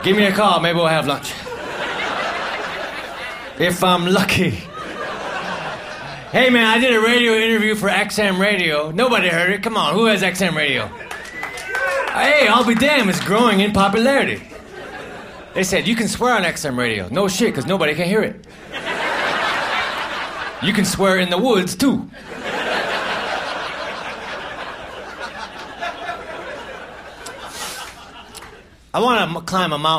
Give me a call, maybe we'll have lunch. If I'm lucky. Hey, man, I did a radio interview for XM Radio. Nobody heard it. Come on, who has XM Radio? Hey, I'll be damned, it's growing in popularity. They said, you can swear on XM Radio. No shit, because nobody can hear it. You can swear in the woods, too. I want to climb a mountain.